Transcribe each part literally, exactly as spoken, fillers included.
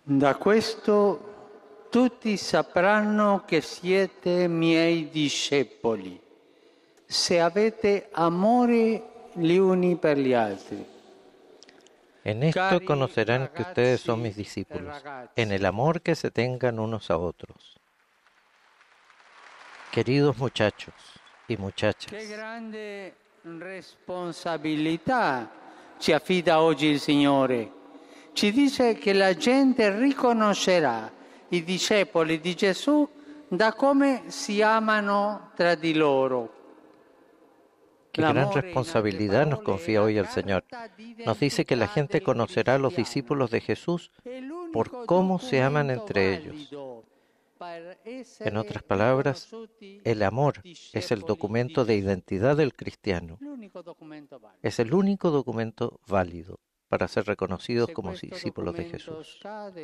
Da questo tutti sapranno che siete miei discepoli, se avete amore gli uni per gli altri. En esto conocerán que ustedes son mis discípulos, en el amor que se tengan unos a otros. Queridos muchachos y muchachas, Che grande responsabilità ci affida oggi il Signore. Ci dice che la gente riconoscerà i discepoli di Gesù da come si amano tra di loro. qué gran responsabilidad nos confía hoy el Señor. Nos dice que la gente conocerá a los discípulos de Jesús por cómo se aman entre ellos. En otras palabras, el amor es el documento de identidad del cristiano. Es el único documento válido para ser reconocidos como discípulos de Jesús.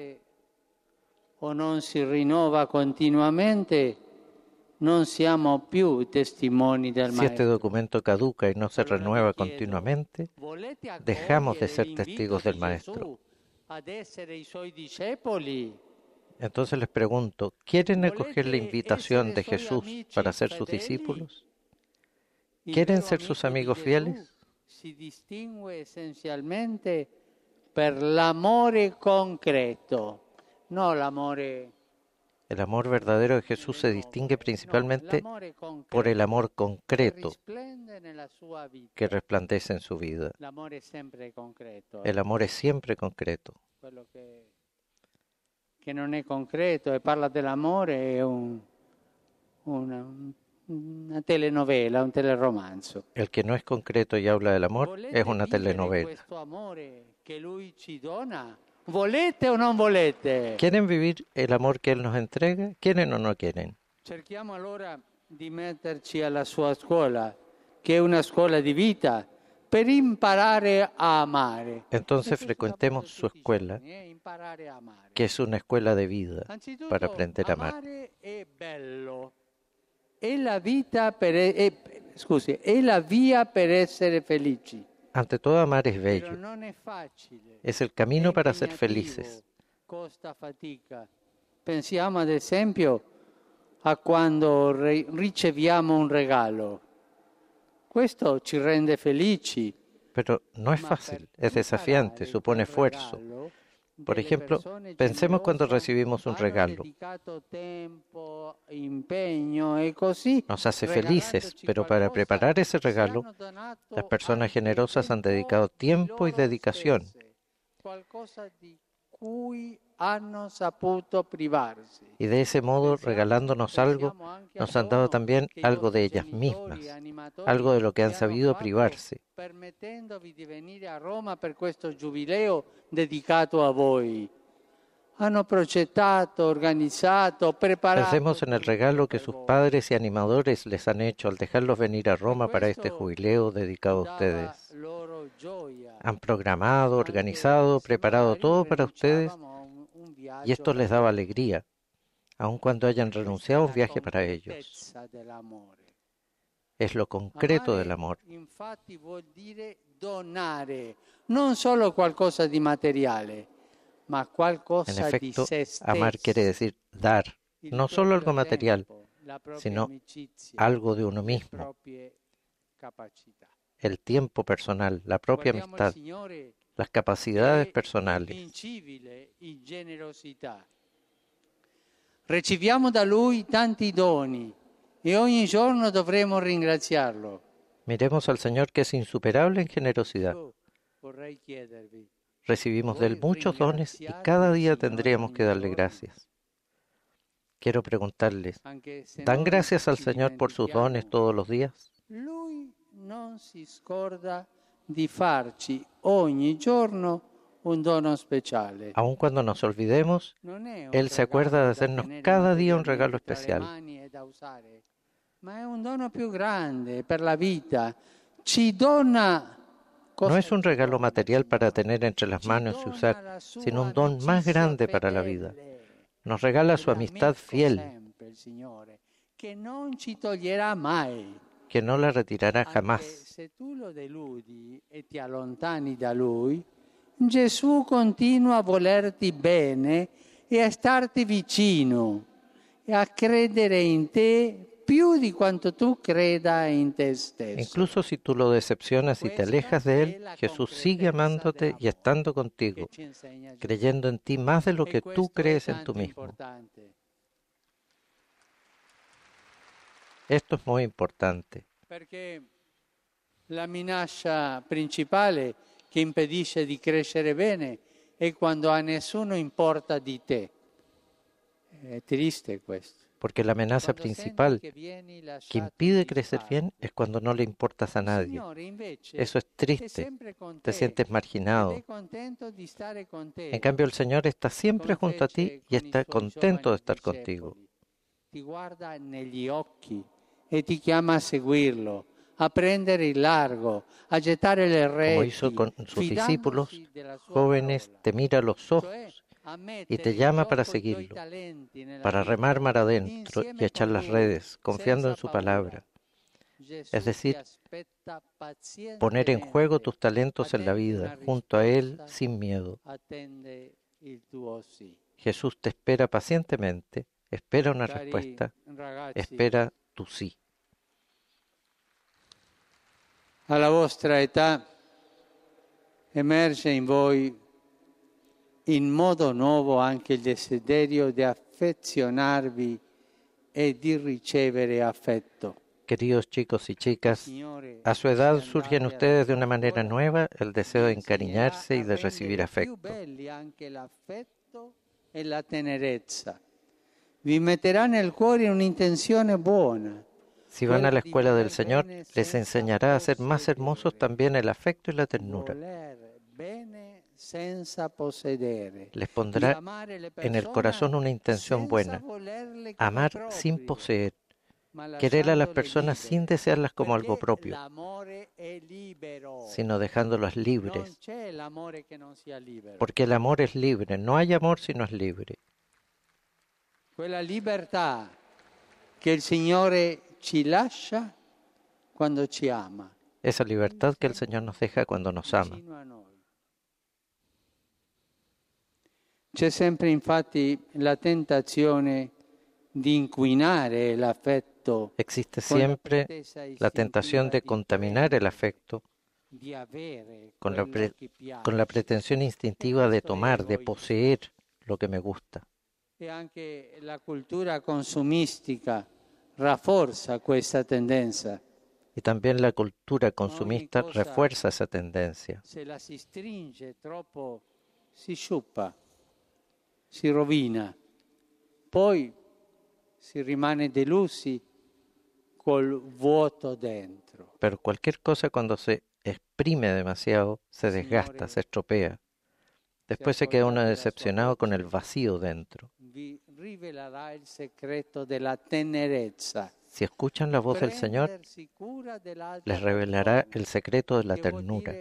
O non si rinnova continuamente, non siamo più testimoni del Si este Maestro. documento caduca y no se renueva continuamente, dejamos de ser testigos del Maestro. Ad essere i suoi discepoli. Entonces les pregunto, ¿quieren acoger la invitación de Jesús para ser sus discípulos? ¿Quieren ser sus amigos fieles? Si distingue essenzialmente per l'amore concreto, no l'amore. El amor verdadero de Jesús se distingue principalmente por el amor concreto que resplandece en su vida. El amor es siempre concreto. Quello che, che non è concreto e parla dell'amore è un, una, una telenovela, un teleromanzo. El que no es concreto y habla del amor es una telenovela. Questo amore che lui ci dona, volete o non volete? ¿Quieren vivir el amor que Él nos entrega? ¿Quieren o no quieren? Cerchiamo allora di metterci alla sua scuola, che è una scuola di vita, per imparare a amare. Entonces frecuentemos su escuela, que es una escuela de vida para aprender a amar. Amare è bello, è la vita per, è, scusi, è la via per essere felici. Ante todo, amar es Però bello. non è facile. Es el camino para ser felices. Costa fatica. Pensiamo ad esempio a quando re- riceviamo un regalo. Questo ci rende felici. Pero no es fácil, es desafiante, supone esfuerzo. Por ejemplo, pensemos cuando recibimos un regalo. Nos hace felices, pero para preparar ese regalo, las personas generosas han dedicado tiempo y dedicación. Y de ese modo, regalándonos algo, nos han dado también algo de ellas mismas, algo de lo que han sabido privarse. Permettendovi di venire a Roma per questo giubileo dedicato a voi. Hanno progettato, organizzato, preparato. Pensemos en el regalo que sus padres y animadores les han hecho al dejarlos venir a Roma para este jubileo dedicado a ustedes. Han programado, organizado, preparado todo para ustedes y esto les daba alegría, aun cuando hayan renunciado a un viaje para ellos. Es lo concreto del amor. Infatti vuol dire donare, non solo qualcosa di materiale, ma qualcosa En efecto, di se stesso. amar quiere decir dar, no solo algo material, sino algo de uno mismo, el tiempo personal, la propia amistad, las capacidades personales. Invincibile in generosità. Riceviamo da Lui tanti doni e ogni giorno dovremo ringraziarlo. Miremos al Señor que es insuperable en generosidad. Io vorrei chiedervi, Recibimos de Él muchos dones y cada día tendríamos que darle gracias. Quiero preguntarles, anche se ¿dan noi gracias al ci Señor por sus dones dimentichiamo, todos los días? Lui non si scorda di farci ogni giorno un dono speciale. Aun cuando nos olvidemos, Non è un Él se acuerda de regalo da hacernos tenere cada día un regalo materialmente tra le especial. mani e da usare, ma è un dono più grande per la vita. Ci dona No es un regalo material para tener entre las manos y usar, sino un don más grande para la vida. Nos regala su amistad fiel, che non ci toglierà mai. que no la retirará Anche jamás. se tu lo deludi e ti allontani da lui, Gesù continua a volerti bene e a starti vicino e a credere in te più di quanto tu creda in te stesso. Incluso si tú lo decepcionas y te alejas de Él, Jesús sigue amándote y estando contigo, creyendo en ti más de lo que tú crees en tú mismo. Esto es muy importante. Perché la minaccia principale che impedisce di crescere bene è quando a nessuno importa di te. È triste questo. Porque la amenaza principal que impide crecer bien es cuando no le importas a nadie. Eso es triste, te sientes marginado. En cambio, el Señor está siempre junto a ti y está contento de estar contigo. Ti guarda negli occhi e ti chiama a seguirlo, a prendere il largo, a gettare le reti. Como hizo con sus discípulos jóvenes, te mira a los ojos y te llama para seguirlo, para remar mar adentro y echar las redes, confiando en su palabra. Es decir, poner en juego tus talentos en la vida, junto a Él, sin miedo. Jesús te espera pacientemente, espera una respuesta, espera tu sí. Alla vostra età emerge in voi in modo nuovo anche il desiderio di affezionarvi e di ricevere affetto. Queridos chicos y chicas, a su edad surge en ustedes de una manera nueva el deseo de encariñarse y de recibir afecto. E la tenerezza. Vi metterà nel cuore un'intenzione buona. Si van a la escuela del Señor, les enseñará a hacer más hermosos también el afecto y la ternura. Les pondrá en el corazón una intención buena, amar sin poseer, querer a las personas sin desearlas como algo propio, sino dejándolas libres, porque el amor es libre, no hay amor si no es libre. Quella libertà che il Signore ci lascia quando ci ama. Esa libertad que el Señor nos deja cuando nos ama. C'è sempre infatti la tentazione di inquinare l'affetto. Existe siempre la tentación de contaminar el afecto con la, pre- con la pretensión instintiva de tomar, de poseer lo que me gusta. E anche la cultura consumistica rafforza questa tendenza. Y también la cultura consumista refuerza esa tendencia. Se la si stringe troppo, si sciuppa, si rovina. Poi si rimane delusi col vuoto dentro. Pero cualquier cosa cuando se exprime demasiado se desgasta, se estropea. Después se queda uno decepcionado con el vacío dentro. Si escuchan la voz del Señor, les revelará el secreto de la ternura.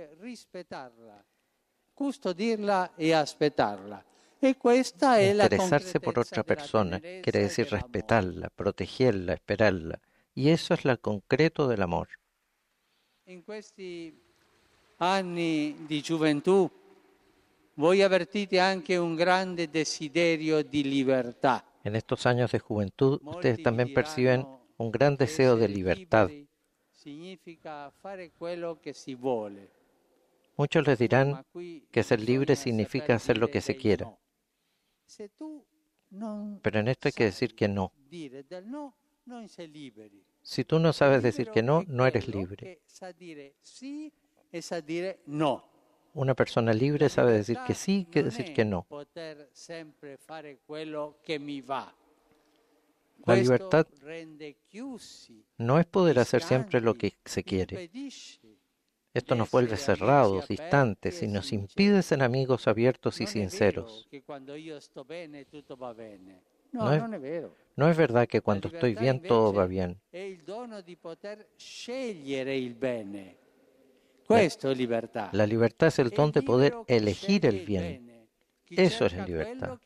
Custodirla y aspettarla. E questa è la Interesarse por otra persona quiere decir respetarla, protegerla, esperarla. Y eso es lo concreto del amor. En questi anni di gioventù voi avvertite anche un grande desiderio di libertà. En estos años de juventud, ustedes también perciben un gran deseo de libertad. Significa fare quello che si vuole. Muchos les dirán que ser libre significa hacer lo que se quiera. Pero en esto hay que decir que no. Si tú no sabes decir que no, no eres libre. Una persona libre sabe decir que sí y que decir que no. La libertad no es poder hacer siempre lo que se quiere. Esto nos vuelve cerrados, distantes y nos impide ser amigos abiertos y sinceros. No es, no es verdad que cuando estoy bien todo va bien. La, la libertad es el don de poder elegir el bien. Eso es libertad.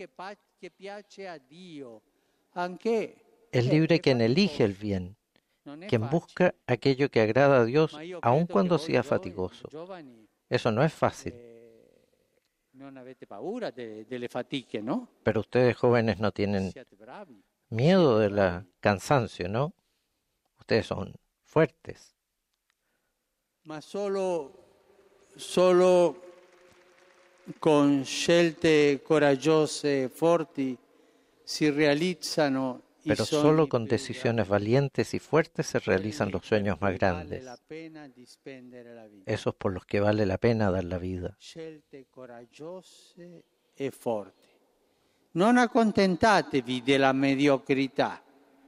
Es libre quien elige el bien, quien busca aquello que agrada a Dios, aun cuando sea fatigoso. Eso no es fácil. Pero ustedes jóvenes no tienen miedo del cansancio, ¿no? Ustedes son fuertes. Ma solo, solo con scelte coraggiose e forti si realizzano i Pero sogni solo con più decisiones grandi. valientes y fuertes se realizan los sueños más grandes. Vale la pena di spendere la vita. Esos por los que vale la pena dar la vida. Scelte coraggiose e forti. Non accontentatevi della mediocrità,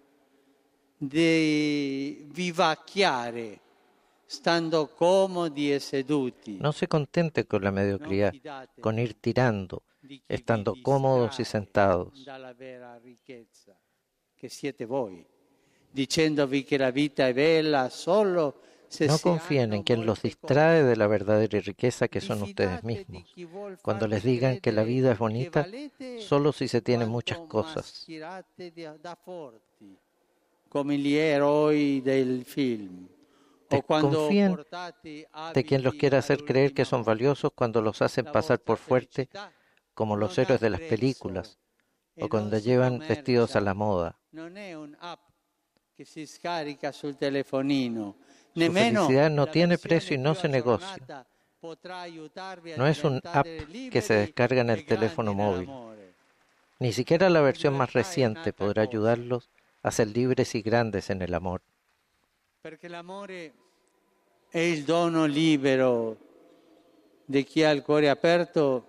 di vivacchiare, stando comodi e seduti. No se contente con la mediocridad, con ir tirando, estando cómodos y sentados. Dalla vera ricchezza che siete voi, dicendovi che la vita è bella solo se No si confíen hanno en quien los molte distrae cose. de la verdadera riqueza que son ustedes Diffidate di mismos. chi vuol Cuando farvi les digan que la vida es credere bonita, che valete solo si se tienen muchas quanto cosas. mascherate di- da forti, come gli eroi del film. O quando Desconfíen portate de quien los abiti quiera hacer creer que son all'ultimo valiosos cuando los hacen la pasar vostra por fuerte, felicità como los non ha héroes de las prezzo películas, e o cuando non si llevan vestidos a commercia. la moda. Non è un'app che si scarica sul telefonino. Su Nemmeno felicidad no la tiene versione precio y no più se negocia. aggiornata potrà aiutarvi a No es un app diventare que se liberi descarga en e el teléfono grandi móvil. nell'amore. Ni siquiera la versión más Libertà è reciente un'altra podrá cosa, ayudarlos a ser libres y grandes en el amor. perché l'amore è il dono libero di chi ha il cuore aperto.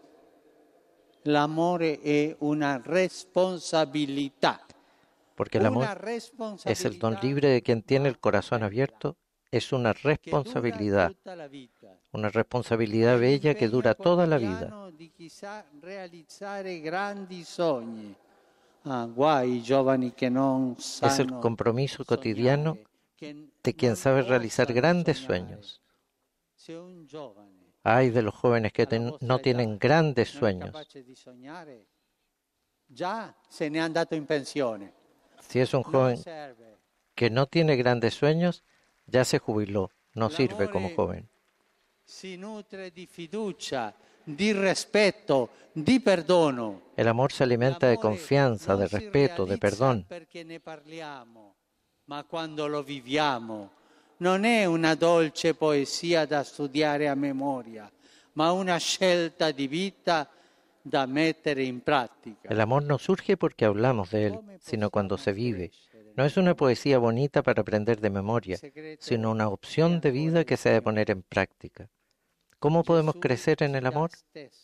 L'amore è una responsabilità. Porque el amor Una es el don responsabilità libre de quien tiene el corazón bella, abierto, es una che dura responsabilidad, tutta la vita. una responsabilidad bella que dura toda la vida. L'impegno quotidiano di chi sa realizzare grandi sogni. Ah, guai i giovani che non Es el sanno compromiso cotidiano sognare, che de quien non sabe realizar osano grandes sognare. sueños. Se un giovane Ay de los jóvenes que alla ten- vostra no età tienen grandes non è sueños. capace di sognare, già se n'è andato in pensione. Si es un Non joven serve. que no tiene grandes sueños, ya se jubiló, no sirve como L'amore joven. si nutre di fiducia, di rispetto, di perdono. El amor se alimenta de L'amore confianza, non de si respeto, de realizza perdón. perché ne parliamo, ma quando lo viviamo. Non è una dolce poesia da studiare a memoria, ma una scelta di vita da mettere in pratica. El amor no surge porque hablamos de él, sino cuando se vive. No es una poesía bonita para aprender de memoria, sino una opción de vida que se ha de poner en práctica. ¿Cómo podemos crecer en el amor?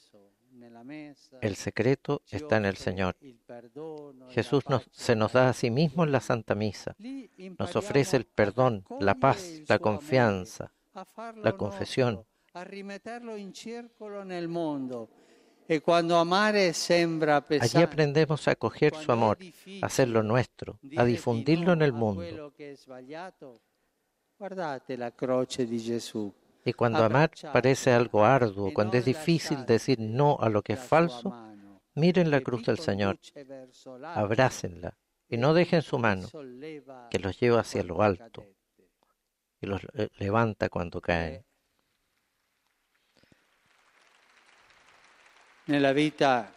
El secreto está en el Señor. Jesús nos- se nos da a sí mismo en la Santa Misa. Nos ofrece el perdón, la paz, la confianza, la confesión. A rimetterlo in circolo nel mondo. E quando amare sembra Allí pesante, aprendemos a acoger su amor, a hacerlo nuestro, a difundirlo en el mundo. quello che è sbagliato, guardate la croce di Gesù. Y cuando amar parece algo arduo, cuando es difícil decir no a lo que es falso, miren la cruz del Señor, abrácenla y no dejen su mano, que los lleva hacia lo alto y los eh, levanta cuando caen. Nella vita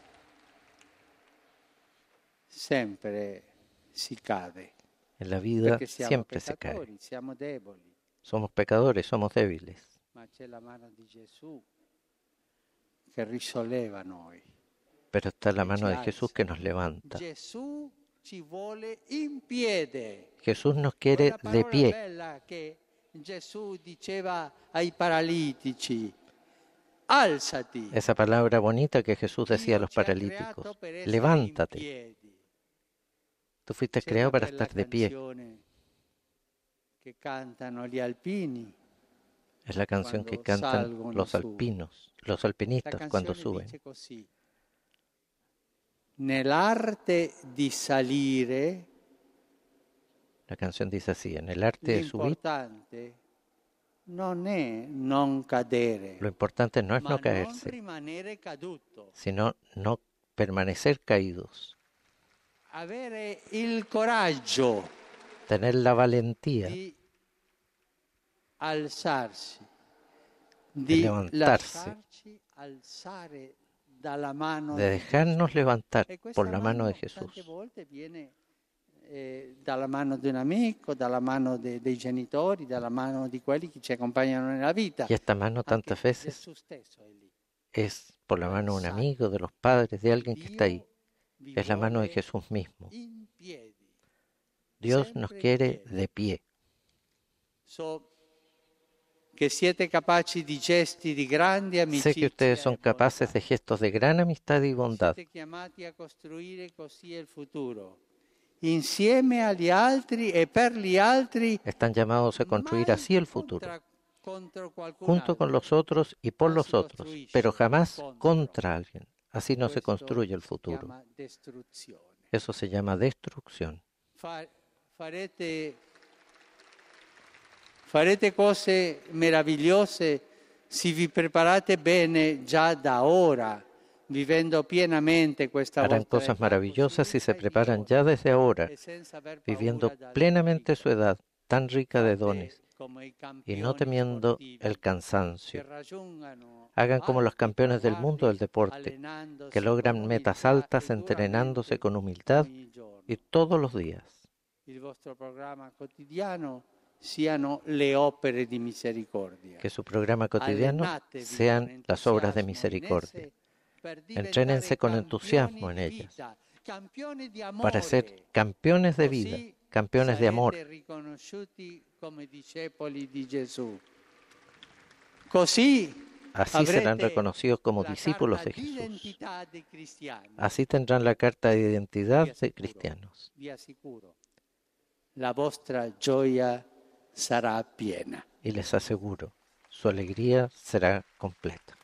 sempre si cade, En la vida perché siamo siempre se cae. peccatori, siamo deboli, Somos pecadores, somos débiles, ma c'è la mano di Gesù che risolleva noi. pero está la mano de Jesús que nos levanta. Gesù ci vuole in piede. Jesús nos quiere Quella de parola pie. bella che Gesù diceva ai paralitici, alzati. Esa palabra bonita que Jesús decía a los Dio ci ha paralíticos, creato per essere in levántate. piedi. Tú fuiste C'è creado una para bella estar de pie. canzone che cantano gli alpini. Es la canción que Cuando cantan salgono los su. alpinos, los La alpinistas cuando canzone suben. dice così: nell'arte di salire, La canción dice así, en el arte de subir, l'importante non è non cadere, lo importante no es ma no non caerse, rimanere caduto. sino no permanecer caídos, Avere il coraggio tener la valentía di alzarsi, de di levantarse, lasciarci alzare de dejarnos levantar por la mano de Jesús. Eh, dalla mano di un amico, dalla mano de, dei genitori, dalla mano di quelli che ci accompagnano nella vita. Y esta mano tantas veces es por la mano de un amigo, de los padres, de alguien que está ahí. Es la mano de Jesús mismo. Dios nos quiere de pie. Que siete capaci di gesti di grande amicizia. Sé que ustedes son capaces de gestos de gran amistad y bondad. Siete chiamati a costruire così il futuro. Insieme agli altri e per gli altri. Están llamados a construir así el futuro, junto con los otros y por los otros, pero jamás contra alguien. Así no se construye el futuro. Eso se llama destrucción. Farete, farete cose meravigliose se vi preparate bene già da ora. Harán cosas maravillosas si se preparan ya desde ahora, viviendo plenamente su edad tan rica de dones y no temiendo el cansancio. Hagan como los campeones del mundo del deporte, que logran metas altas entrenándose con humildad y todos los días. Que su programa cotidiano sean las obras de misericordia. Entrénense con entusiasmo en ellas para ser campeones de vida, campeones de amor. Así serán reconocidos como discípulos de Jesús. Así tendrán la carta de identidad de cristianos. La vostra gioia sarà piena. Y les aseguro, su alegría será completa.